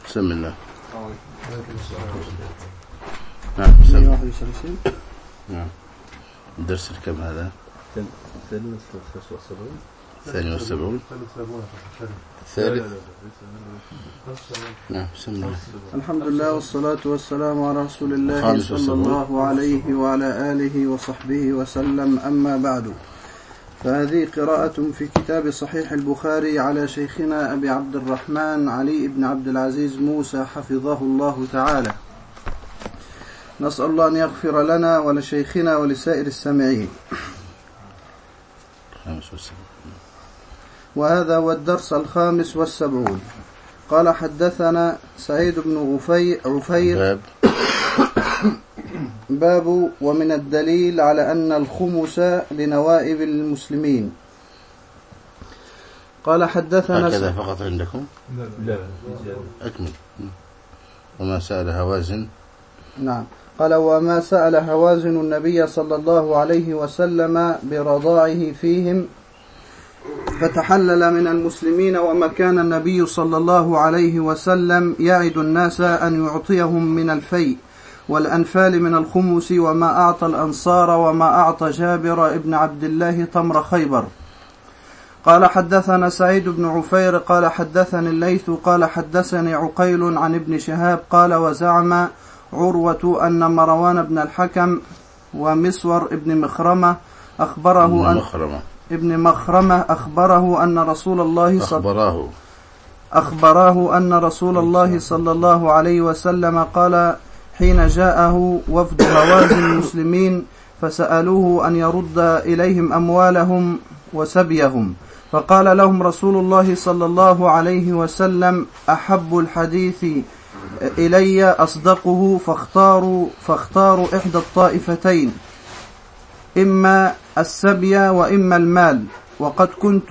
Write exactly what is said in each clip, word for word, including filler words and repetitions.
بسم الله. نعم بسم نعم. الدرس الكم هذا؟ الثاني والسبعون. الثالث. نعم بسم الله. الحمد لله والصلاة والسلام على رسول الله صلى الله عليه وعلى آله وصحبه وسلم. أما بعد، فهذه قراءة في كتاب صحيح البخاري على شيخنا أبي عبد الرحمن علي بن عبد العزيز موسى حفظه الله تعالى. نسأل الله أن يغفر لنا ولشيخنا ولسائر السامعين. وهذا هو الدرس الخامس والسبعون. قال حدثنا سعيد بن عفير. باب ومن الدليل على أن الخمس لنوائب المسلمين. قال حدثنا هكذا فقط عندكم؟ لا أكمل. وما سأل هوازن. نعم. قال وما سأل هوازن النبي صلى الله عليه وسلم برضاعه فيهم فتحلل من المسلمين، وما كان النبي صلى الله عليه وسلم يعد الناس أن يعطيهم من الفيء والأنفال من الخمس، وما أعطى الأنصار وما أعطى جابر ابن عبد الله تمر خيبر. قال حدثنا سعيد بن عفير قال حدثني الليث قال حدثني عقيل عن ابن شهاب قال وزعم عروة أن مروان بن الحكم ومسور ابن مخرمة أخبره أن مخرمة. ابن مخرمة أخبره أن رسول الله صلى أخبره أخبره أن رسول الله صلى الله عليه وسلم قال حين جاءه وفد هوازن المسلمين فسألوه أن يرد إليهم أموالهم وسبيهم، فقال لهم رسول الله صلى الله عليه وسلم أحب الحديث إلي أصدقه، فاختاروا, فاختاروا إحدى الطائفتين، إما السبي وإما المال، وقد كنت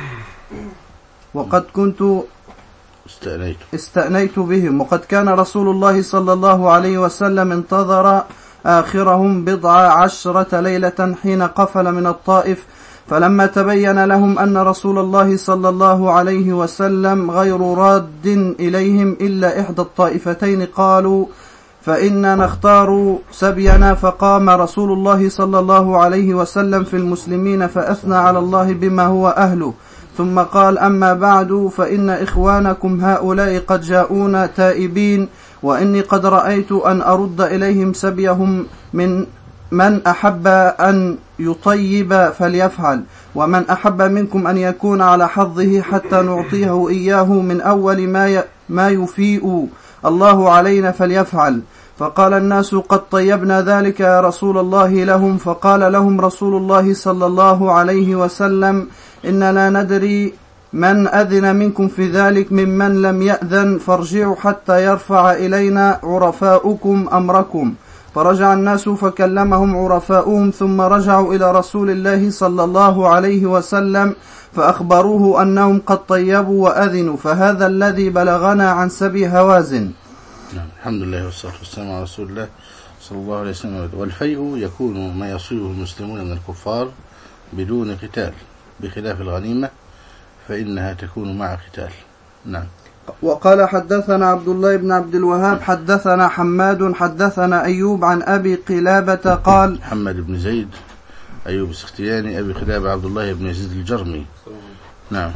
وقد كنت استأنيت. استأنيت بهم، وقد كان رسول الله صلى الله عليه وسلم انتظر آخرهم بضع عشرة ليلة حين قفل من الطائف، فلما تبين لهم أن رسول الله صلى الله عليه وسلم غير راد إليهم إلا إحدى الطائفتين قالوا فإنا نختار سبينا، فقام رسول الله صلى الله عليه وسلم في المسلمين فأثنى على الله بما هو أهله، ثم قال أما بعد فإن إخوانكم هؤلاء قد جاءونا تائبين، وإني قد رأيت أن أرد إليهم سبيهم، من من أحب أن يطيب فليفعل، ومن أحب منكم أن يكون على حظه حتى نعطيه إياه من أول ما ما يفيء الله علينا فليفعل. فقال الناس قد طيبنا ذلك يا رسول الله لهم، فقال لهم رسول الله صلى الله عليه وسلم إننا ندري من أذن منكم في ذلك ممن لم يأذن، فارجعوا حتى يرفع إلينا عرفاؤكم أمركم. فرجع الناس فكلمهم عرفاؤهم، ثم رجعوا إلى رسول الله صلى الله عليه وسلم فأخبروه أنهم قد طيبوا وأذنوا، فهذا الذي بلغنا عن سبي هوازن. الحمد لله والصلاة والسلام على رسول الله صلى الله عليه وسلم. والفيء يكون ما يصيبه المسلمون من الكفار بدون قتال، بخلاف الغنيمة فإنها تكون مع قتال. نعم. وقال حدثنا عبد الله بن عبد الوهاب حدثنا حماد حدثنا أيوب عن أبي قلابة قال محمد بن زيد أيوب السختياني أبي قلابة عبد الله بن يزيد الجرمي. نعم.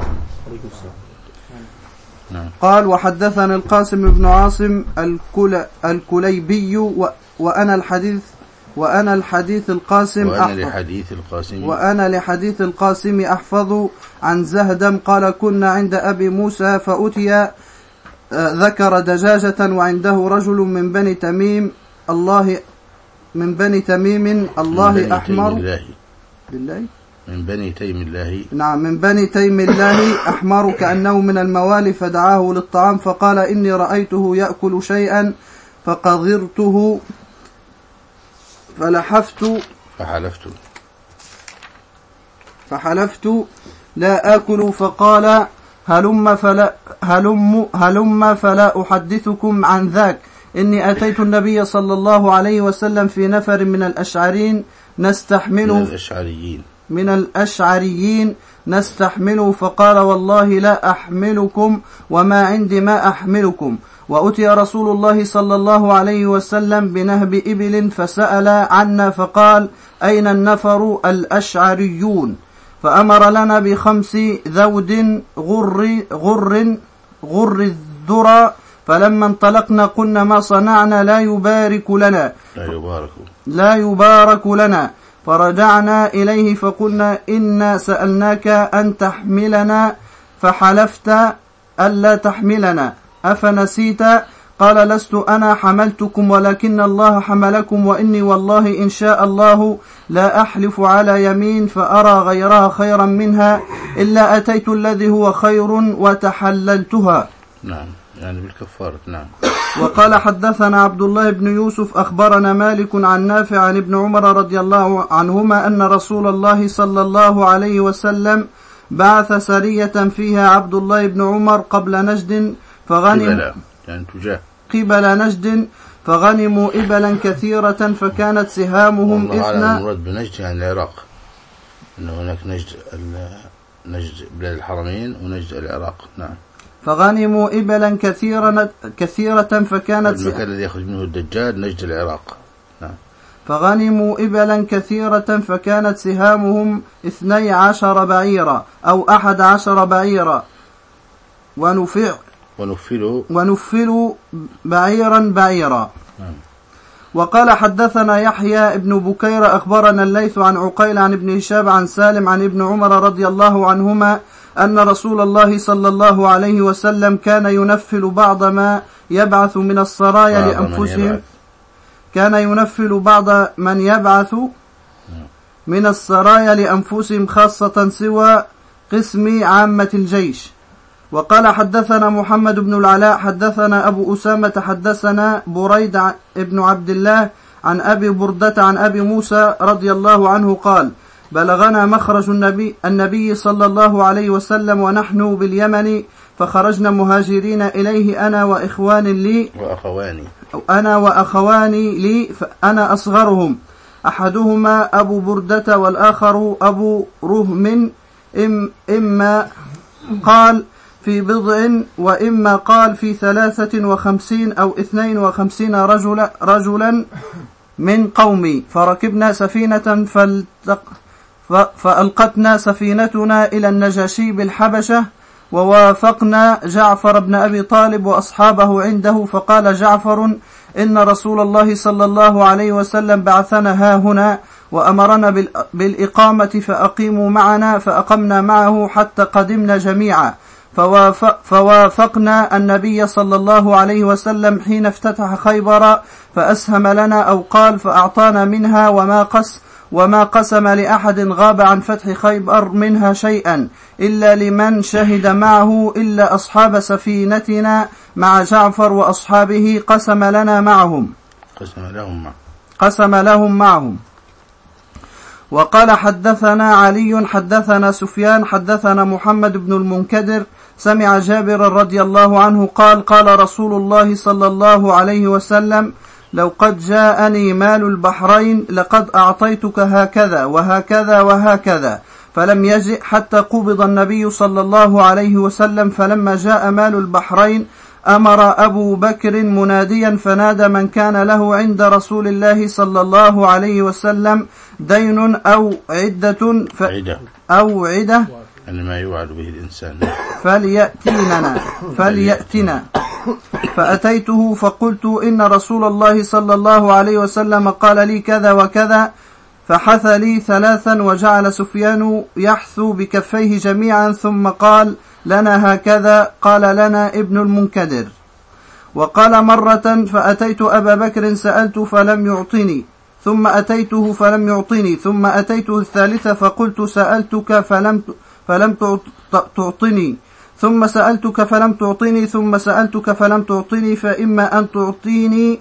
نعم. قال وحدثنا القاسم بن عاصم الكل الكليبي وأنا الحديث وأنا الحديث القاسم وأنا لحديث القاسم وأنا لحديث القاسم أحفظ عن زهدم قال كنا عند أبي موسى فأتي ذكر دجاجة وعنده رجل من بني تميم الله من بني تميم الله أحمر بالله من بني تيم الله نعم من بني تيم الله أحمر كأنه من الموالي، فدعاه للطعام فقال إني رأيته يأكل شيئا فقذرته فلحفت فحلفت فحلفت لا آكل، فقال هلم فلا هلم هلم فلا أحدثكم عن ذاك، إني أتيت النبي صلى الله عليه وسلم في نفر من الأشعرين نستحمله من الأشعريين من الأشعريين نستحمله، فقال والله لا أحملكم وما عندي ما أحملكم، وأتي رسول الله صلى الله عليه وسلم بنهب إبل فسأل عنا فقال: أين النفر الأشعريون؟ فأمر لنا بخمس ذود غر غر غر الذرى. فلما انطلقنا قلنا: ما صنعنا لا يبارك لنا لا يبارك لا يبارك لنا. فرجعنا إليه فقلنا: إنا سألناك أن تحملنا فحلفت ألا تحملنا، أفنسيت؟ قال: لست أنا حملتكم ولكن الله حملكم، وإني والله إن شاء الله لا أحلف على يمين فأرى غيرها خيرا منها إلا أتيت الذي هو خير وتحللتها. نعم، يعني بالكفارة. نعم. وقال: حدثنا عبد الله بن يوسف أخبرنا مالك عن نافع عن ابن عمر رضي الله عنهما أن رسول الله صلى الله عليه وسلم بعث سرية فيها عبد الله بن عمر قبل نجد فغنم قبل يعني تجاه قبل نجد فغنموا إبلا كثيرة فكانت سهامهم إثنى. إثنى. المراد بنجد يعني العراق، إن هناك نجد نجد بلاد الحرمين ونجد العراق. نعم. فغنموا إبلا كثيرة كثيرة فكانت المكان الذي يخرج منه الدجال نجد العراق. نعم. فغنموا إبلا كثيرة فكانت سهامهم اثني عشر بعيرا أو أحد عشر بعيرا ونفع ونفلوا ونفلوا بعيرا بعيرا. نعم. وقال: حدثنا يحيى ابن بكير أخبرنا الليث عن عقيل عن ابن هشام عن سالم عن ابن عمر رضي الله عنهما أن رسول الله صلى الله عليه وسلم كان ينفل بعض ما يبعث من السرايا لأنفسهم كان ينفل بعض من يبعث من السرايا لأنفسهم خاصة سوى قسم عامة الجيش. وقال: حدثنا محمد بن العلاء حدثنا أبو أسامة حدثنا بريد ابن عبد الله عن أبي بردة عن أبي موسى رضي الله عنه قال: بلغنا مخرج النبي, النبي صلى الله عليه وسلم ونحن باليمن فخرجنا مهاجرين إليه أنا وإخوان لي وأخواني أنا وأخواني لي فأنا أصغرهم، أحدهما أبو بردة والآخر أبو رهم، إم إما قال في بضع وإما قال في ثلاثة وخمسين أو اثنين وخمسين رجلا, رجلا من قومي. فركبنا سفينة فالتق فألقتنا سفينتنا إلى النجاشي بالحبشة ووافقنا جعفر بن أبي طالب وأصحابه عنده. فقال جعفر: إن رسول الله صلى الله عليه وسلم بعثنا ها هنا وأمرنا بالإقامة فأقيموا معنا. فأقمنا معه حتى قدمنا جميعا. فوافق فوافقنا النبي صلى الله عليه وسلم حين افتتح خيبر فأسهم لنا أو قال فأعطانا منها وما قس وما قسم لأحد غاب عن فتح خيبر منها شيئا إلا لمن شهد معه إلا أصحاب سفينتنا مع جعفر وأصحابه قسم لنا معهم قسم لهم قسم لهم معهم. وقال: حدثنا علي حدثنا سفيان حدثنا محمد بن المنكدر سمع جابر رضي الله عنه قال: قال رسول الله صلى الله عليه وسلم: لو قد جاءني مال البحرين لقد أعطيتك هكذا وهكذا وهكذا. فلم يجئ حتى قبض النبي صلى الله عليه وسلم. فلما جاء مال البحرين أمر أبو بكر مناديا فنادى من كان له عند رسول الله صلى الله عليه وسلم دين أو عدة ف... أو عدة يعني ما يوعد به الإنسان فليأتينا فليأتنا. فأتيته فقلت: إن رسول الله صلى الله عليه وسلم قال لي كذا وكذا. فحث لي ثلاثا وجعل سفيان يحثو بكفيه جميعا ثم قال: لنا هكذا. قال: لنا ابن المنكدر. وقال مرة: فأتيت أبا بكر سألت فلم يعطني، ثم أتيته فلم يعطني، ثم أتيته الثالثة فقلت: سألتك فلم فلم تعطني، ثم سألتك فلم تعطني، ثم سألتك فلم تعطني، فإما أن تعطيني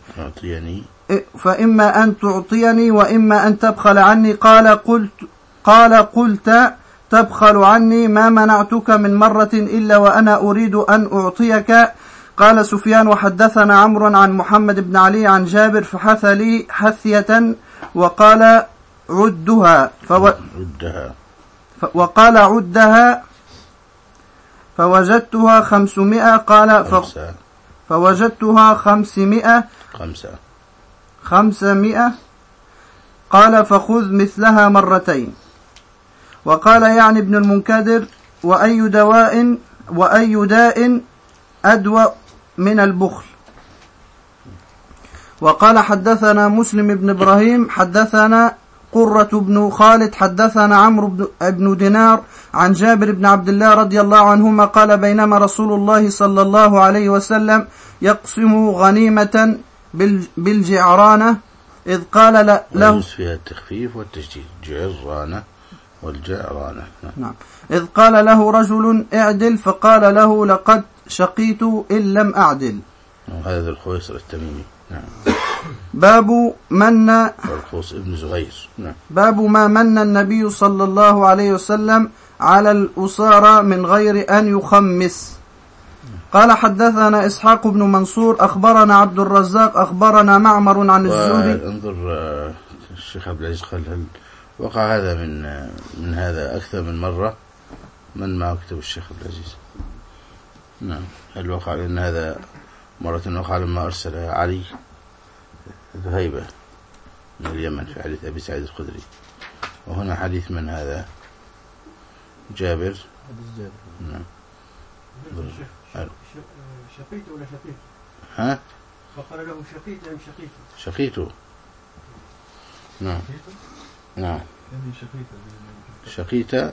فإما أن تعطيني وإما أن تبخل عني. قال قلت قال قلت تبخل عني ما منعتك من مرة إلا وأنا أريد أن أعطيك. قال سفيان: وحدثنا عمرو عن محمد بن علي عن جابر فحث لي حثية وقال: عدها فو... وقال: عدها فوجدتها خمسمائة. قال ف... فوجدتها خمسمائة خمسة خمسمائة قال فخذ مثلها مرتين. وقال يعني ابن المنكدر وأي دواء وأي داء أدوى من البخل. وقال حدثنا مسلم بن إبراهيم حدثنا قرة بن خالد حدثنا عمرو بن دينار عن جابر بن عبد الله رضي الله عنهما قال بينما رسول الله صلى الله عليه وسلم يقسم غنيمة بالجعرانة إذ قال له فيها التخفيف والتشديد جعرانة والجعرانة. نعم. إذ قال له رجل اعدل فقال له لقد شقيت إن لم أعدل. هذا الخويصر التميمي. نعم. باب من الخوص ابن زغير. نعم. باب ما من النبي صلى الله عليه وسلم على الأسارى من غير أن يخمس. قال حدثنا إسحاق بن منصور أخبرنا عبد الرزاق أخبرنا معمر عن الزهري. انظر الشيخ عبد العزيز قال هل وقع هذا من من هذا أكثر من مرة؟ من معه كتاب الشيخ عبد العزيز؟ نعم. هل وقع لأن هذا مرة وقع لما أرسل علي ذهيبة من اليمن في حديث أبي سعيد الخدري، وهنا حديث من هذا جابر. نعم. شقيت ولا شقيت؟ ها؟ فقال له شقيت أم شقيت؟ شقيت. نعم. نعم. شقيت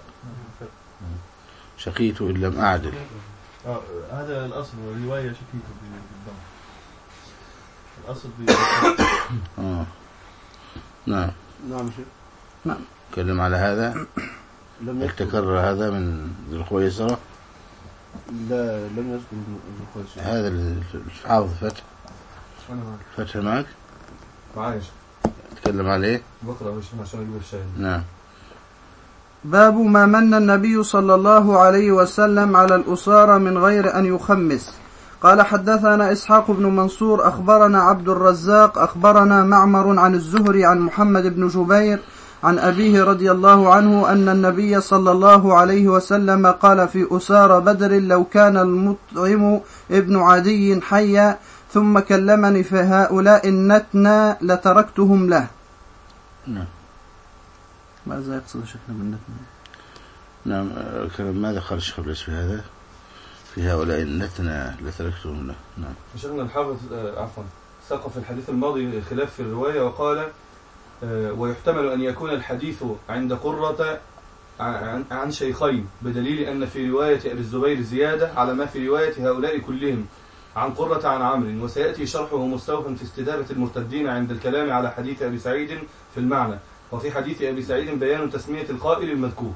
شقيت إن لم أعدل. آه هذا الأصل والرواية شقيت بالضم. الأصل آه. نعم. نعم. نعم. تكلم على هذا. لم تكرر هذا من ذي الخويصرة. لا لم يذكر ذي الخويصرة. هذا الحافظ فتح. فتح معك؟ معايش. تكلم عليه. بقرأ عشان أجيب الشاهد. نعم. باب ما من النبي صلى الله عليه وسلم على الأسارى من غير أن يخمس. قال حدثنا إسحاق بن منصور أخبرنا عبد الرزاق أخبرنا معمر عن الزهري عن محمد بن جبير عن أبيه رضي الله عنه أن النبي صلى الله عليه وسلم قال في أسارى بدر لو كان المطعم ابن عدي حيا ثم كلمني في هؤلاء النتنى لتركتهم له. نعم. ماذا يقصد الشيخ بالنتنى؟ نعم. ماذا قال الشيخ بالنسبة في هذا؟ في هؤلاء النتنى لتركتهم له. نعم. شيخنا الحافظ عفوا ساق في الحديث الماضي خلاف في الرواية وقال ويحتمل أن يكون الحديث عند قرة عن شيخين بدليل أن في رواية أبي الزبير زيادة على ما في رواية هؤلاء كلهم عن قرة عن عمرو، وسيأتي شرحه مستوفا في استدابة المرتدين عند الكلام على حديث أبي سعيد في المعنى، وفي حديث أبي سعيد بيان تسمية القائل المذكور.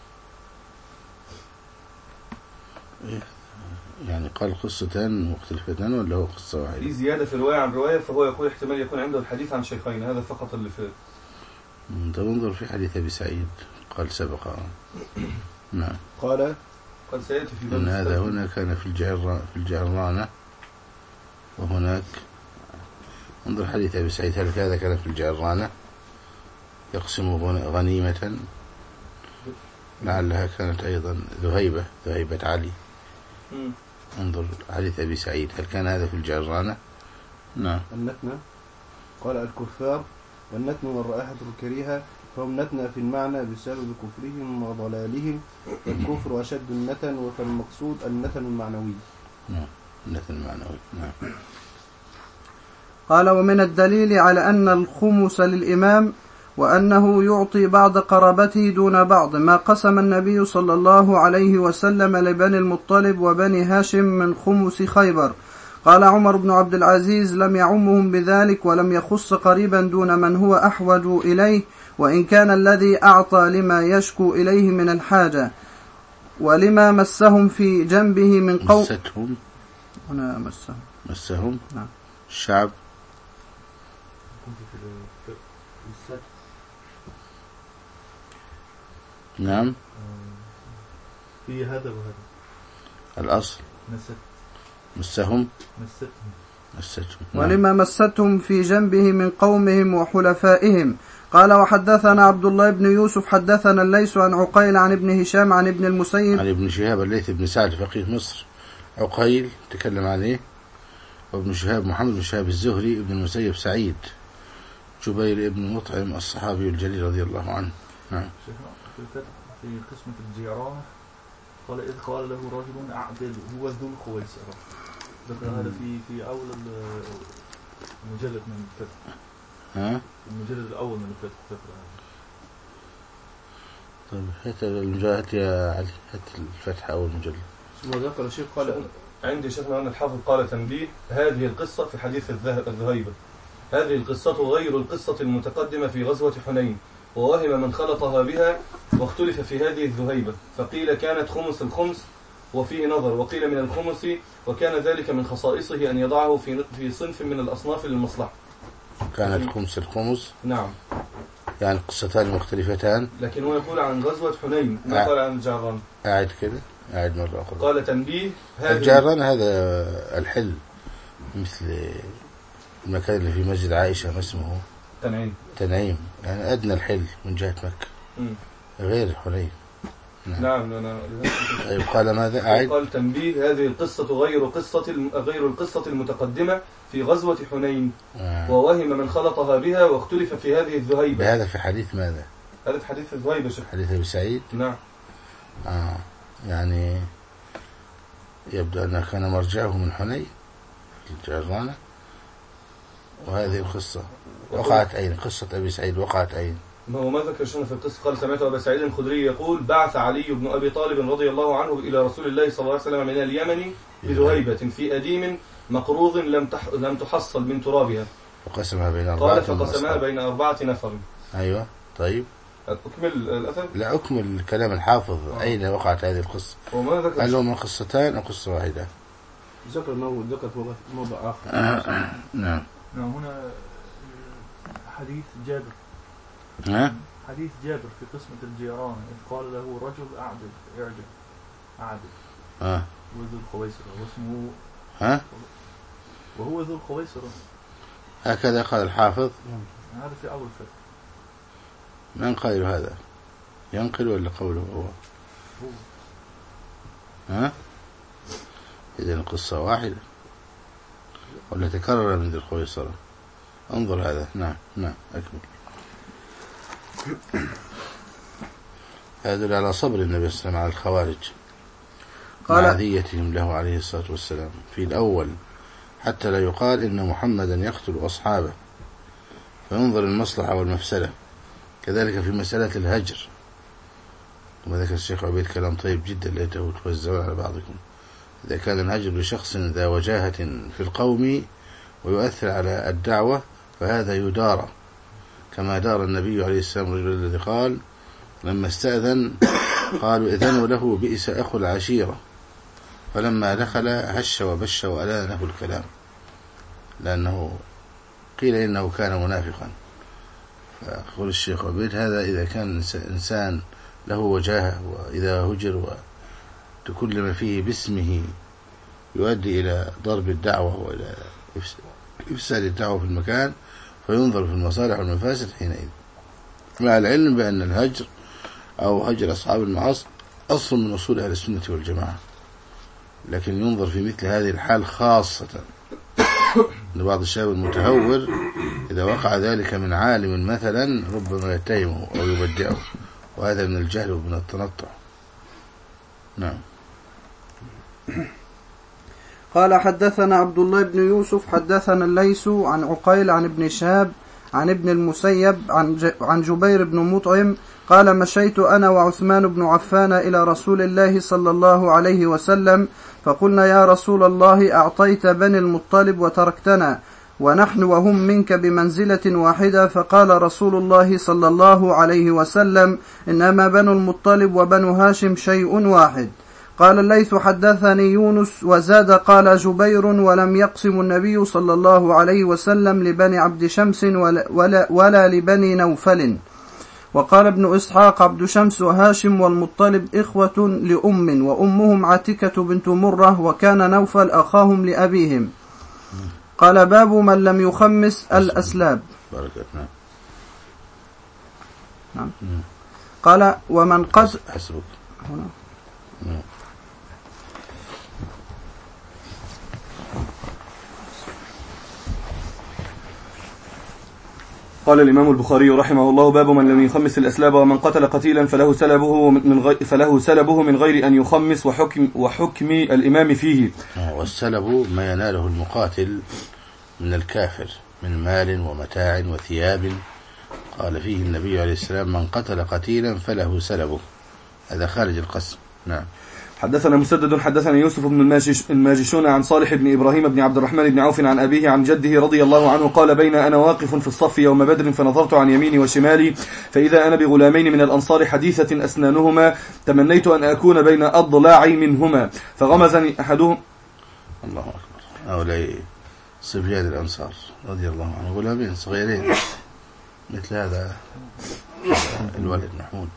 يعني قال قصتان مختلفتان ولا هو قصة واحدة؟ دي زيادة في رواية عن رواية، فهو يقول احتمال يكون عنده الحديث عن شيخين، هذا فقط اللي فات. طب انظر في حديث أبي سعيد قال سبق. نعم. قال قد سيأتي في باب إن هذا هنا كان في الجعرانة في الجعرانة وهناك. انظر حديث أبي سعيد هل هذا كان في الجعرانة يقسم غنيمة لعلها كانت أيضا ذهيبة ذهيبة علي. م. انظر حديث أبي سعيد هل كان هذا في الجعرانة؟ نعم. النتنة قال الكفار والنتن والرائحة الكريهة فهم نتنى في المعنى بسبب كفرهم وضلالهم، الكفر أشد النتن وفالمقصود النتن المعنوي. نعم. النتن المعنوي. نعم. قال ومن الدليل على أن الخمس للإمام وأنه يعطي بعض قرابته دون بعض ما قسم النبي صلى الله عليه وسلم لبني المطلب وبني هاشم من خمس خيبر. قال عمر بن عبد العزيز لم يعمهم بذلك ولم يخص قريبا دون من هو أحوج إليه، وإن كان الذي أعطى لما يشكو إليه من الحاجة ولما مسهم في جنبه من قوم. مستهم هنا مسهم مسهم. نعم. الشعب. نعم. في هذا وهذا الأصل مسهم مستهم مستهم. ولما مستهم في جنبه من قومهم وحلفائهم. قال وحدثنا عبد الله بن يوسف حدثنا الليث عن عقيل عن ابن هشام عن ابن المسيب عن ابن شهاب الليث بن سعد فقيه مصر. عقيل تكلم عليه وابن شهاب محمد بن شهاب الزهري، ابن المسيب سعيد، جبير ابن مطعم الصحابي الجليل رضي الله عنه. نعم. في الفتح في قسمة الجيران قال إذ قال له رجل أعدل هو ذو الخويصرة، ذكر هذا في في أول المجلد من الفتح. ها؟ المجلد الأول من الفتح ذكر هذا. طيب هات المجلد يا علي، هات الفتح أول مجلد. ثم ذكر الشيخ قال عندي شيخنا أن الحافظ قال تنبيه: هذه القصة في حديث الذهيبة، هذه القصة غير القصة المتقدمة في غزوة حنين، ووهم من خلطها بها، واختلف في هذه الذهيبة، فقيل كانت خمس الخمس وفيه نظر، وقيل من الخمس، وكان ذلك من خصائصه أن يضعه في في صنف من الأصناف للمصلحة. كانت خمس الخمس. نعم. يعني قصتان مختلفتان. لكن هو يقول عن غزوة حنين، ما قال عن الجعران. قاعد كده، قاعد مرة أخرى. قال تنبيه: الجعران هذا الحل مثل المكان اللي في مسجد عائشة ما اسمه تنعيم. تنعيم يعني أدنى الحل من جهة مكة. م. غير حنين. نعم. نعم. نعم. طيب قال ماذا؟ أعد. قال تنبيه: هذه القصة غير قصة غير القصة المتقدمة في غزوة حنين، آه. ووهم من خلطها بها، واختلف في هذه الذهيبة. هذا في حديث ماذا؟ هذا في حديث الذهيبة شيخ. حديث أبي سعيد. نعم. آه. يعني يبدو أنه كان مرجعه من حنين الجعرانة. وهذه القصة وقعت أين؟ قصة أبي سعيد وقعت أين؟ ما هو ما ذكر شنو في القصة. قال: سمعت أبا سعيد الخدري يقول: بعث علي بن أبي طالب رضي الله عنه إلى رسول الله صلى الله عليه وسلم من اليمن بذهيبة في أديم مقروض لم تح... لم تحصل من ترابها، فقسمها بين أربعة. قال: فقسمها بين أربعة نفر. أيوة. طيب أكمل الأثر؟ لا أكمل كلام الحافظ. آه. أين وقعت هذه القصة؟ هل هو من قصتان أو قصة واحدة؟ ذكر موضوع ذكر موضوع آخر. آه. نعم. نعم. هنا حديث جابر. ها؟ حديث جابر في قسمة الجيران إذ قال له رجل أعدل اعجل أعدل. آه. وذو الخويصرة واسمه. ها؟ وهو ذو الخويصرة. هكذا قال الحافظ. هذا في أول فتح. من قائل هذا؟ ينقل ولا قوله هو؟ هو. ها؟ إذن القصة واحدة ولا تكرر من ذي الخويصرة؟ انظر هذا. نعم. نعم. أكمل. هذا على صبر النبي صلى الله عليه وسلم على الخوارج مع أذيتهم له عليه الصلاة والسلام في الأول، حتى لا يقال إن محمدا يقتل أصحابه، فينظر المصلحة والمفسدة. كذلك في مسألة الهجر، ثم ذكر الشيخ عبيد كلام طيب جدا ليته توزعون على بعضكم. إذا كان الهجر لشخص ذا وجاهة في القوم ويؤثر على الدعوة فهذا يدار، كما دار النبي عليه السلام الرجل الذي قال لما استأذن قالوا إذنوا له بئس أخو العشيرة، فلما دخل هش وبش وألان له الكلام، لأنه قيل إنه كان منافقا. فأقول الشيخ عبيد هذا إذا كان إنسان له وجاهة، وإذا هجر وتكلم فيه باسمه يؤدي إلى ضرب الدعوة وإلى إفساد الدعوة في المكان، فينظر في المصالح والمفاسد حينئذ، مع العلم بأن الهجر أو هجر أصحاب المعاصي أصل من أصول أهل السنة والجماعة، لكن ينظر في مثل هذه الحال خاصة لبعض الشباب المتهور إذا وقع ذلك من عالم مثلا ربما يتهمه أو يبدعه، وهذا من الجهل ومن التنطع. نعم. قال حدثنا عبد الله بن يوسف حدثنا الليث عن عقيل عن ابن شهاب عن ابن المسيب عن عن جبير بن مطعم قال مشيت أنا وعثمان بن عفان إلى رسول الله صلى الله عليه وسلم فقلنا يا رسول الله أعطيت بني المطلب وتركتنا ونحن وهم منك بمنزلة واحدة، فقال رسول الله صلى الله عليه وسلم إنما بنو المطلب وبنو هاشم شيء واحد. قال الليث حدثني يونس وزاد قال جبير ولم يقسم النبي صلى الله عليه وسلم لبني عبد شمس ولا, ولا, ولا لبني نوفل. وقال ابن إسحاق عبد شمس وهاشم والمطلب إخوة لأم وأمهم عتكة بنت مرة وكان نوفل أخاهم لأبيهم. قال باب من لم يخمس الأسلاب. بركتنا. نعم. قال ومن قد حسبك هنا. نعم. قال الإمام البخاري رحمه الله: باب من لم يخمس الأسلاب ومن قتل قتيلا فله سلبه من غير فله سلبه من غير أن يخمس وحكم وحكم الإمام فيه. والسلب ما يناله المقاتل من الكافر من مال ومتاع وثياب. قال فيه النبي عليه السلام: من قتل قتيلا فله سلبه. هذا خارج القسم. نعم. حدثنا مسدد حدثنا يوسف بن الماجشون عن صالح بن إبراهيم بن عبد الرحمن بن عوف عن أبيه عن جده رضي الله عنه قال: بين أنا واقف في الصف يوم بدر فنظرت عن يميني وشمالي فإذا أنا بغلامين من الأنصار حديثة أسنانهما تمنيت أن أكون بين أضلاعي منهما فغمزني أحدهم. الله أكبر. هؤلاء صبيان الأنصار رضي الله عنه، غلامين صغيرين مثل هذا الولد محمود.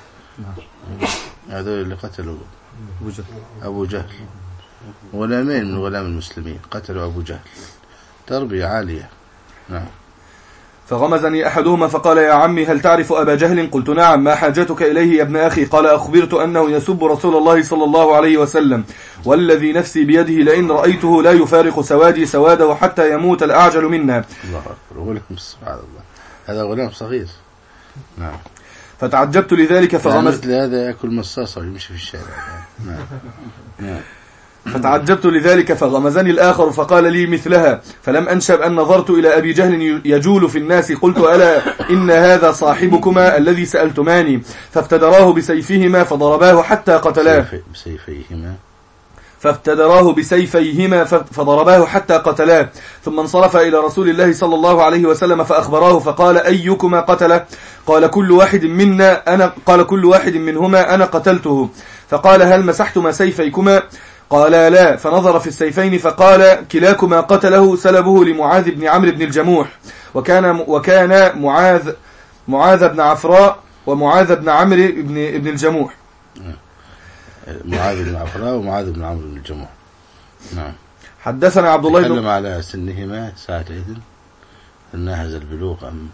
هذول اللي قتلوا أبو جهل، غلامين من غلام المسلمين قتلوا أبو جهل، تربية عالية. نعم. فغمزني أحدهما فقال: يا عمي هل تعرف أبا جهل؟ قلت: نعم. ما حاجتك إليه يا ابن أخي؟ قال: أخبرت أنه يسب رسول الله صلى الله عليه وسلم، والذي نفسي بيده لئن رأيته لا يفارق سوادي سواده حتى يموت الأعجل منا. الله أكبر. غلام سبحان الله، هذا غلام صغير. نعم. فتعجبت لذلك فغمزت مثل هذا يأكل مصاصة ويمشي في الشارع. نعم. نعم. فتعجبت لذلك فغمزني الآخر فقال لي مثلها، فلم أنشب أن نظرت إلى أبي جهل يجول في الناس. قلت: ألا إن هذا صاحبكما الذي سألتماني. فافتدراه بسيفهما فضرباه حتى قتلاه. بسيفيهما فافتدراه بسيفيهما فضرباه حتى قتلاه. ثم انصرف إلى رسول الله صلى الله عليه وسلم فأخبراه فقال: أيكما قتله؟ قال: كل واحد منا أنا قال كل واحد منهما أنا قتلته. فقال: هل مسحتما سيفيكما؟ قال: لا. فنظر في السيفين فقال: كلاكما قتله سلبه لمعاذ بن عمرو بن الجموح. وكان وكان معاذ معاذ بن عفراء ومعاذ بن عمرو بن ابن الجموح. معاذ بن عفراء ومعاذ بن عمرو بن الجموح. نعم. حدثنا عبد الله بن تكلم على سنهما ساعة إذن الناهز البلوغ أم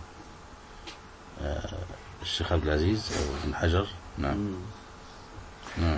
الشيخ عبد العزيز أو ابن حجر. نعم. نعم.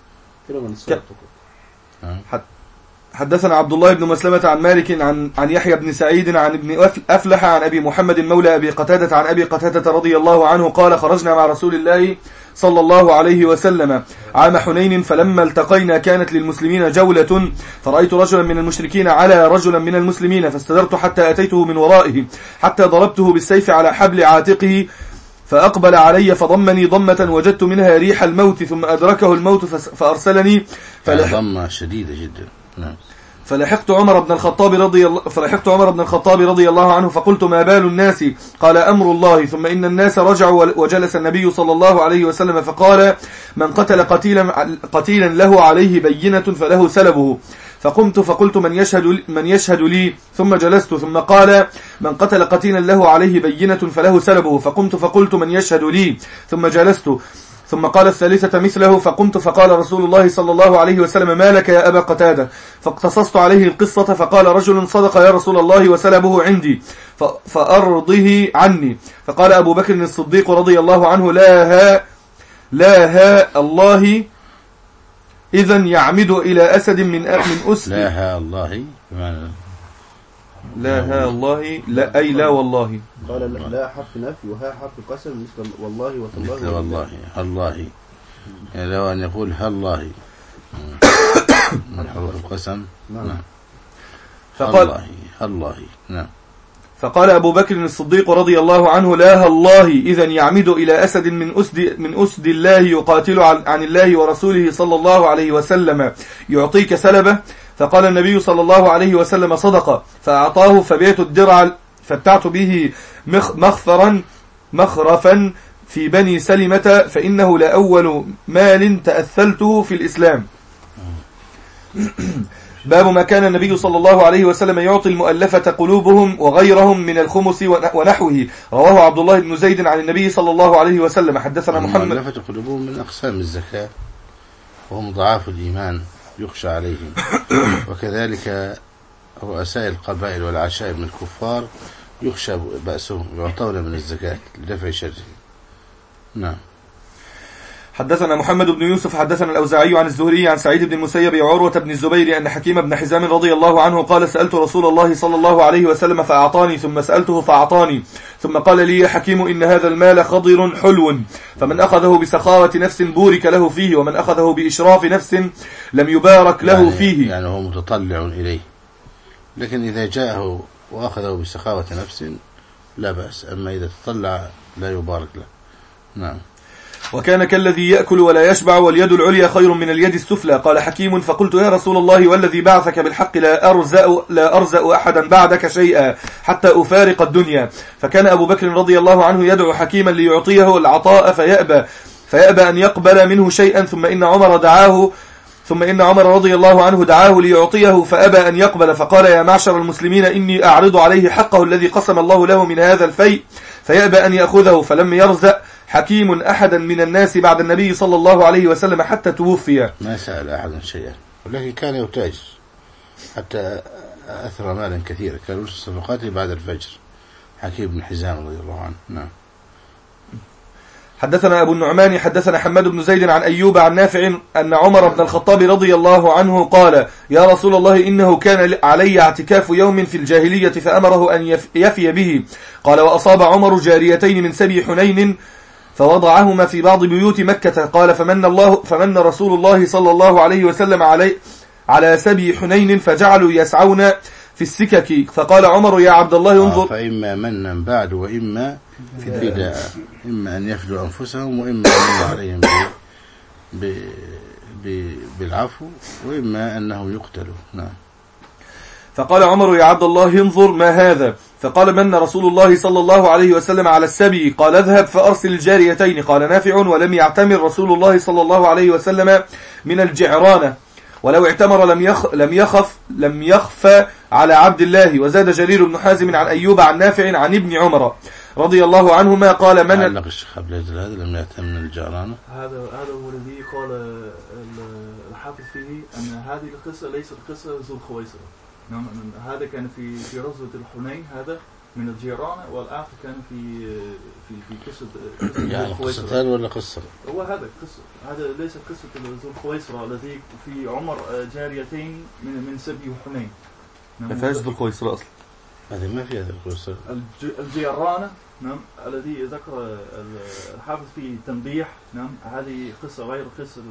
حدثنا عبد الله بن مسلمة عن مالك عن عن يحيى بن سعيد عن ابن أفلح عن أبي محمد مولى أبي قتادة عن أبي قتادة رضي الله عنه قال: خرجنا مع رسول الله صلى الله عليه وسلم عام حنين فلما التقينا كانت للمسلمين جولة فرأيت رجلا من المشركين على رجلا من المسلمين فاستدرت حتى أتيته من ورائه حتى ضربته بالسيف على حبل عاتقه فأقبل علي فضمني ضمة وجدت منها ريح الموت ثم أدركه الموت فأرسلني فلح... ضمة شديدة جدا. نعم. فلحقت عمر بن الخطاب رضي الله فلحقت عمر بن الخطاب رضي الله عنه فقلت: ما بال الناس؟ قال: أمر الله. ثم إن الناس رجعوا وجلس النبي صلى الله عليه وسلم فقال: من قتل قتيلا قتيلا له عليه بينة فله سلبه. فقمت فقلت: من يشهد من يشهد لي؟ ثم جلست. ثم قال: من قتل قتيلا له عليه بينة فله سلبه. فقمت فقلت: من يشهد لي؟ ثم جلست. ثم قال الثالثة مثله. فقمت فقال رسول الله صلى الله عليه وسلم: ما لك يا أبا قتادة؟ فاقتصصت عليه القصة فقال رجل: صدق يا رسول الله وسلبه عندي فأرضه عني. فقال أبو بكر الصديق رضي الله عنه: لا ها لا ها الله إذن يعمد إلى أسد من من أسد. لا ها الله بمعنى لا ها الله لا أي لا والله. قال: لا حرف نفي وها حرف قسم مثل والله وتالله. مثل والله الله، يعني لو أن يقول هالله من حروف القسم. نعم. فقال الله الله. نعم. فقال أبو بكر الصديق رضي الله عنه: لا الله إذن يعمد إلى أسد من أسد من أسد الله يقاتل عن الله ورسوله صلى الله عليه وسلم يعطيك سلبه. فقال النبي صلى الله عليه وسلم: صدق. فأعطاه فبيت الدرع فابتعت به مخفرا مخرفا في بني سلمة فإنه لأول مال تأثلته في الإسلام. باب ما كان النبي صلى الله عليه وسلم يعطي المؤلفة قلوبهم وغيرهم من الخمس ونحوه. رواه عبد الله بن زيد عن النبي صلى الله عليه وسلم. حدثنا محمد. المؤلفة قلوبهم من أقسام الزكاة وهم ضعاف الإيمان يخشى عليهم، وكذلك رؤساء القبائل والعشائر من الكفار يخشى بأسهم يعطون من الزكاة لدفع شره. نعم. حدثنا محمد بن يوسف حدثنا الأوزاعي عن الزهري عن سعيد بن المسيب وعروة بن الزبير أن حكيم بن حزام رضي الله عنه قال سألت رسول الله صلى الله عليه وسلم فأعطاني ثم سألته فأعطاني ثم قال لي يا حكيم إن هذا المال خضر حلو فمن أخذه بسخاوة نفس بورك له فيه ومن أخذه بإشراف نفس لم يبارك له يعني فيه. يعني هو متطلع إليه، لكن إذا جاءه وأخذه بسخاوة نفس لا بأس، أما إذا تطلع لا يبارك له. نعم. وكان كالذي يأكل ولا يشبع واليد العليا خير من اليد السفلى. قال حكيم فقلت يا رسول الله والذي بعثك بالحق لا أرزأ, لا أرزأ أحدا بعدك شيئا حتى أفارق الدنيا. فكان أبو بكر رضي الله عنه يدعو حكيما ليعطيه العطاء فيأبى, فيأبى أن يقبل منه شيئا ثم إن عمر دعاه ثم إن عمر رضي الله عنه دعاه ليعطيه فأبى أن يقبل فقال يا معشر المسلمين إني أعرض عليه حقه الذي قسم الله له من هذا الفيء فيأبى أن يأخذه. فلم يرزأ حكيم أحدا من الناس بعد النبي صلى الله عليه وسلم حتى توفي. ما سأل أحدا شيئا، ولكن كان يتاجر حتى أثر مالا كثيرا، كان يرسل صفقاته بعد الفجر. حكيم بن حزام رضي الله عنه. نعم. حدثنا أبو النعمان حدثنا حماد بن زيد عن أيوب عن نافع أن عمر بن الخطاب رضي الله عنه قال يا رسول الله إنه كان علي اعتكاف يوم في الجاهلية فأمره أن يفي به. قال وأصاب عمر جاريتين من سبي حنين فوضعهما في بعض بيوت مكة. قال فمن, الله فمن رسول الله صلى الله عليه وسلم علي على سبي حنين فجعلوا يسعون في السكك. فقال عمر يا عبد الله انظر. فإما منا بعد وإما فداء، إما أن يفدوا أنفسهم وإما أن عليهم ب... ب... بالعفو وإما أنهم يقتلوا. نعم. فقال عمر يا عبد الله انظر ما هذا. فقال من رسول الله صلى الله عليه وسلم على السبي. قال اذهب فأرسل الجاريتين. قال نافع ولم يعتمر رسول الله صلى الله عليه وسلم من الجعرانة ولو اعتمر لم يخ لم يخف لم يخفى على عبد الله. وزاد جرير بن حازم عن أيوب عن نافع عن ابن عمر رضي الله عنهما قال من علق الشيخ عبد العزيز هذا لم يعتمر من الجعرانة. هذا هذا هو الذي قال الحافظ فيه أن هذه القصة ليست قصة ذو الخويصرة. نعم. هذا كان في في غزوة الحنين هذا من الجيران، والآخر كان في في في قصة يعني قصتان ولا قصة؟ هو هذا قصة، هذا ليس قصة ذو الخويصرة الذي في عمر جاريتين من من سبي حنين. ما فيهاش ذو الخويصرة أصلا. هذه ما فيها ذو الخويصرة. الجيرانة نعم الذي ذكر الحافظ في تنبيح. نعم هذه قصة غير قصة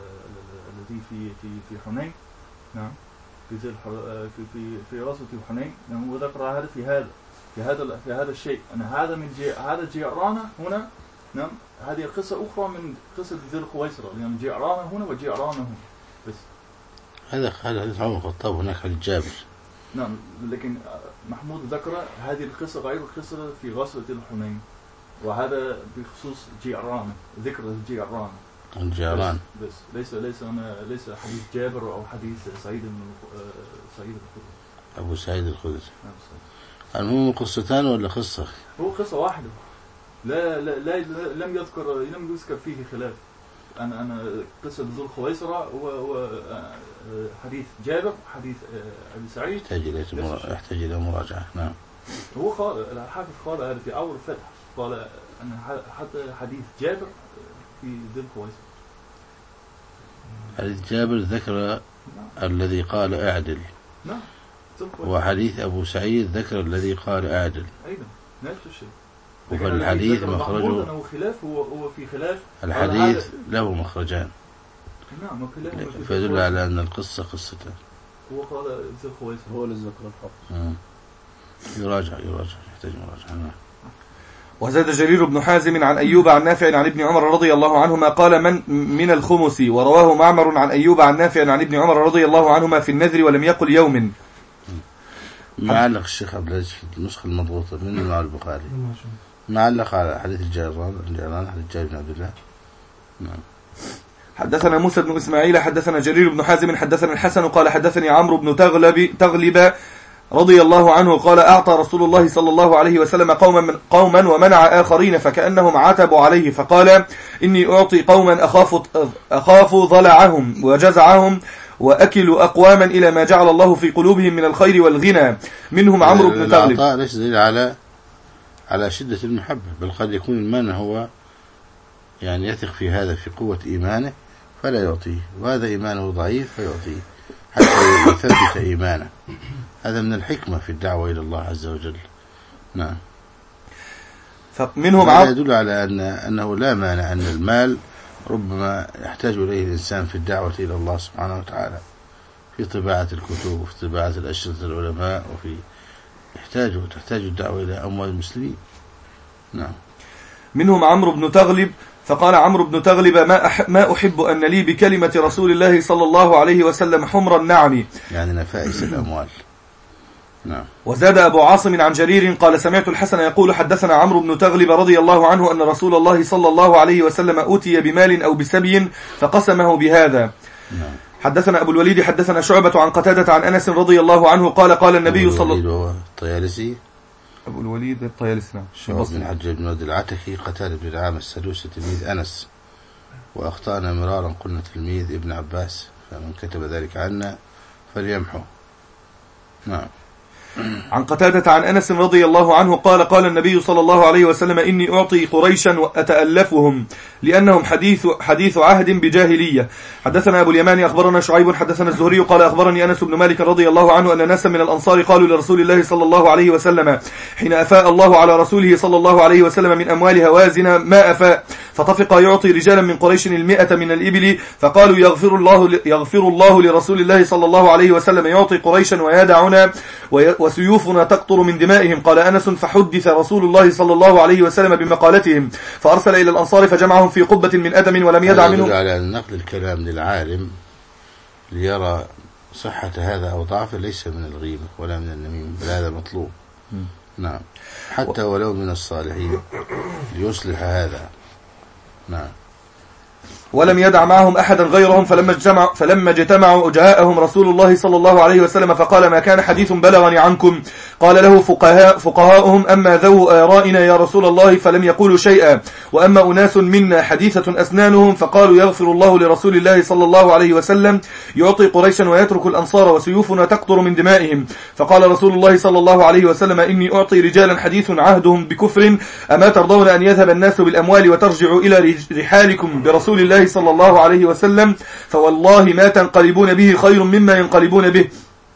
الذي في في في حنين. نعم في في في في غزوة حنين. نعم وذكر هذا في هذا في هذا في هذا الشيء أن هذا من جي هذا جيرانة هنا. نعم هذه قصة أخرى من قصة ذي الخويصرة، لأن يعني جيرانة هنا وجيرانة هنا بس. هذا هذا حديث عمر الخطاب هناك حديث جابر. نعم لكن محمود ذكر هذه القصة غير القصة في غزوة الحنين، وهذا بخصوص جيرانة، ذكر الجيران. الجيران بس, بس ليس ليس أنا ليس حديث جابر أو حديث سعيد بن سعيد الخدري. أبو سعيد الخدري. المهم قصتان ولا قصة؟ هو قصة واحدة. لا لا, لا لم يذكر لم يذكر فيه خلاف. أنا أنا قصة ذو الخويصرة هو هو حديث جابر حديث أبي سعيد. يحتاج إلى يحتاج إلى مراجعة. نعم. هو قال الحافظ قال هذا في أول الفتح، قال أن حتى حديث جابر في ذو الخويصرة. حديث جابر ذكر نعم. الذي قال أعدل. نعم. وحديث أبو سعيد ذكر الذي قال أعدل. أيضا نفس الشيء. وفي الحديث مخرجه هو خلاف هو هو في خلاف. الحديث له مخرجان. نعم وخلاف. فيدل على أن القصة قصتان. هو قال ذو الخويصرة هو اللي ذكر الحافظ. يراجع يراجع يحتاج مراجعة. وزاد جرير بن حازم عن أيوب عن نافع عن ابن عمر رضي الله عنهما قال من من الخمس. ورواه معمر عن أيوب عن نافع عن ابن عمر رضي الله عنهما في النذر ولم يقل يوم. معلق الشيخ عبد العزيز في النسخة المضبوطة من مع البخاري معلق على حديث الجيران الجيران حديث جابر بن عبد الله. نعم. حدثنا موسى بن إسماعيل حدثنا جرير بن حازم حدثنا الحسن قال حدثني عمرو بن تغلب تغلب رضي الله عنه قال أعطى رسول الله صلى الله عليه وسلم قوما من قوما ومنع آخرين فكأنهم عتبوا عليه فقال إني أعطي قوما أخاف أخاف ضلعهم وجزعهم وأكلوا أقواما إلى ما جعل الله في قلوبهم من الخير والغنى منهم عمرو بن تغلب. العطاء ليس دليل على على شدة المحبة، بل قد يكون المانع هو يعني يثق في هذا في قوة إيمانه فلا يعطيه، وهذا إيمانه ضعيف فيعطيه حتى يثبت إيمانه. هذا من الحكمة في الدعوة إلى الله عز وجل. نعم. فمنهم هذا يدل على أن أنه لا مانع أن المال ربما يحتاج إليه الإنسان في الدعوة إلى الله سبحانه وتعالى، في طباعة الكتب وفي طباعة الأشرطة العلماء، وفي يحتاج تحتاج الدعوة إلى أموال المسلمين. نعم. منهم عمرو بن تغلب، فقال عمرو بن تغلب ما, أح ما أحب أن لي بكلمة رسول الله صلى الله عليه وسلم حمر النعم، يعني نفائس الأموال. نعم. وزاد أبو عاصم عن جرير قال سمعت الحسن يقول حدثنا عمرو بن تغلب رضي الله عنه أن رسول الله صلى الله عليه وسلم أوتي بمال أو بسبي فقسمه بهذا. نعم. حدثنا أبو الوليد حدثنا شعبة عن قتادة عن أنس رضي الله عنه قال قال النبي صلى الله عليه وسلم الطيالسي أبو الوليد الطيالسي شعب بن حجاج بن ود العتكي قتادة بن العام السدوسي تلميذ أنس، وأخطأنا مرارا قلنا تلميذ ابن عباس، فمن كتب ذلك عنا فليمحو. نعم. عن قتادة عن أنس رضي الله عنه قال قال النبي صلى الله عليه وسلم إني أعطي قريشا وأتألفهم لأنهم حديث حديث عهد بجاهلية. حدثنا أبو اليمان أخبرنا شعيب حدثنا الزهري قال أخبرني أنس بن مالك رضي الله عنه أن ناسا من الأنصار قالوا لرسول الله صلى الله عليه وسلم حين أفاء الله على رسوله صلى الله عليه وسلم من أموال هوازن ما أفاء، فطفق يعطي رجالا من قريش المئة من الإبل، فقالوا يغفر الله يغفر الله لرسول الله صلى الله عليه وسلم يعطي قريشا ويدعنا وسيوفنا تقطر من دمائهم. قال أنس فحدث رسول الله صلى الله عليه وسلم بمقالتهم فأرسل إلى الأنصار فجمعهم في قبة من أدم ولم يدع منهم. على نقل الكلام للعالم ليرى صحة هذا أو ضعفه ليس من الغيبة ولا من النميمة، بل هذا مطلوب. نعم. حتى ولو من الصالحين ليصلح هذا. نعم. ولم يدع معهم أحدا غيرهم، فلما اجتمعوا فلما اجتمعوا جاءهم رسول الله صلى الله عليه وسلم فقال ما كان حديث بلغني عنكم؟ قال له فقهاء فقهاؤهم أما ذو آرائنا يا رسول الله فلم يقولوا شيئا، وأما أناس منا حديثة أسنانهم فقالوا يغفر الله لرسول الله صلى الله عليه وسلم يعطي قريشا ويترك الأنصار وسيوفنا تقطر من دمائهم. فقال رسول الله صلى الله عليه وسلم إني أعطي رجالا حديث عهدهم بكفر، أما ترضون أن يذهب الناس بالأموال وترجعوا إلى رحالكم برسول الله صلى الله عليه وسلم؟ فوالله ما تنقلبون به خير مما ينقلبون به.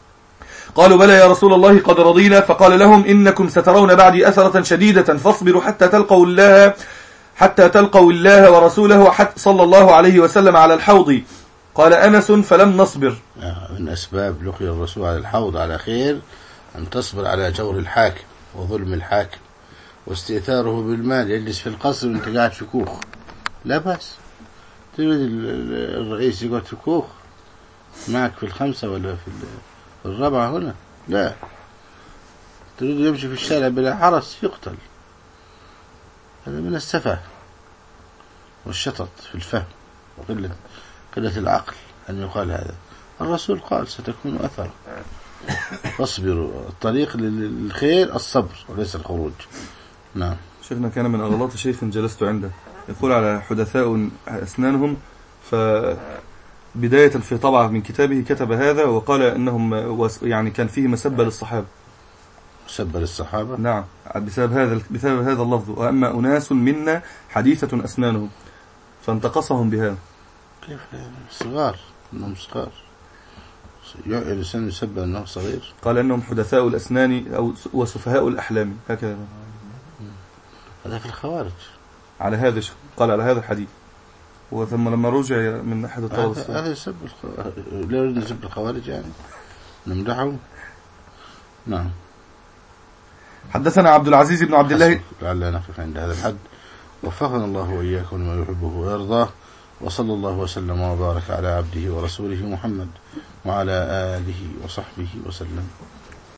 قالوا بلى يا رسول الله قد رضينا. فقال لهم إنكم سترون بعدي أثرة شديدة فاصبروا حتى تلقوا الله حتى تلقوا الله ورسوله حتى صلى الله عليه وسلم على الحوض. قال أنس فلم نصبر. من أسباب لقي الرسول على الحوض على خير أن تصبر على جور الحاكم وظلم الحاكم واستئثاره بالمال. يجلس في القصر وانت قاعد في كوخ لا بأس، تريد الرئيس يقعد في كوخ معك في الخمسة ولا في الرابعة هنا؟ لا، تريد يمشي في الشارع بلا حرس يقتل. هذا من السفه والشطط في الفهم وقلة قلة العقل أن يقال هذا. الرسول قال ستكون أثر، فاصبروا. الطريق للخير الصبر وليس الخروج. نعم. شيخنا كان من أغلاط شيخ جلست عنده يقول على حدثاء أسنانهم، فبداية في طبعة من كتابه كتب هذا وقال أنهم يعني كان فيه مسبة للصحابة. مسبة للصحابة؟ نعم، بسبب هذا بسبب هذا اللفظ، وأما أناس منا حديثة أسنانهم، فانتقصهم بهذا. كيف صغار؟ أنهم صغار. الإنسان يسبب أنه صغير. قال أنهم حدثاء الأسنان أو وسفهاء الأحلام، هكذا. هذا في الخوارج. على هذا قال على هذا الحديث، وثم لما رجع من أحد الطلبة هذا يسب الخوارج. لا يريد نسب الخوارج يعني نمدحهم. نعم. حدثنا عبد العزيز بن عبد الله. لعلنا نقف عند هذا الحد. وفقنا الله وإياكم لما يحبه ويرضاه، وصلى الله وسلم وبارك على عبده ورسوله محمد وعلى آله وصحبه وسلم.